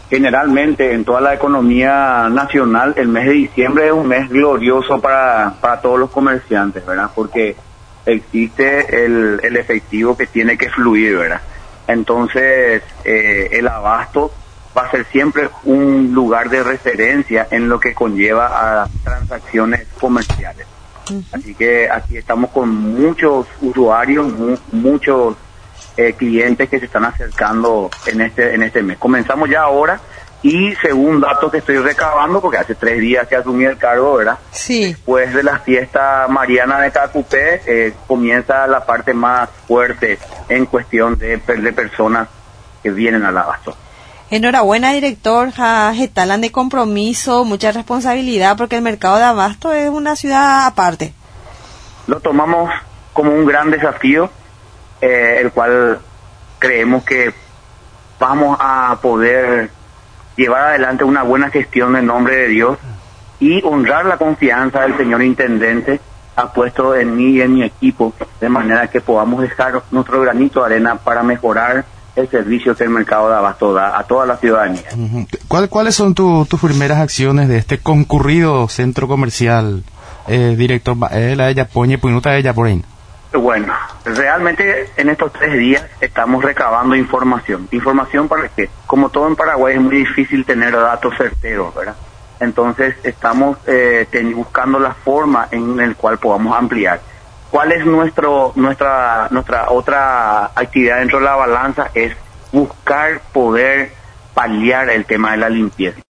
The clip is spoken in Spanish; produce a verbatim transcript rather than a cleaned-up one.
Generalmente en toda la economía nacional el mes de diciembre es un mes glorioso para, para todos los comerciantes, ¿verdad? Porque existe el, el efectivo que tiene que fluir, ¿verdad? Entonces eh, el abasto va a ser siempre un lugar de referencia en lo que conlleva a transacciones comerciales. Uh-huh. Así que aquí estamos con muchos usuarios, mu- muchos Eh, clientes que se están acercando en este en este mes. Comenzamos ya ahora y según datos que estoy recabando, porque hace tres días que asumí el cargo, ¿verdad? Sí. Después de la fiesta mariana de Cacupé, eh, comienza la parte más fuerte en cuestión de, de personas que vienen al abasto. Enhorabuena, director. Jetalan de compromiso, mucha responsabilidad, porque el mercado de abasto es una ciudad aparte. Lo tomamos como un gran desafío, Eh, el cual creemos que vamos a poder llevar adelante una buena gestión en nombre de Dios y honrar la confianza del señor intendente ha puesto en mí y en mi equipo, de manera que podamos dejar nuestro granito de arena para mejorar el servicio que el mercado de abasto da a toda la ciudadanía. ¿Cuál, ¿Cuáles son tu, tus primeras acciones de este concurrido centro comercial, eh, director? Eh, la de Yapoñe, Puinuta de Yaporein. Bueno, realmente en estos tres días estamos recabando información. ¿Información para qué? Como todo en Paraguay es muy difícil tener datos certeros, ¿verdad? Entonces estamos eh, ten, buscando la forma en la cual podamos ampliar. ¿Cuál es nuestro nuestra nuestra otra actividad dentro de la balanza? Es buscar poder paliar el tema de la limpieza.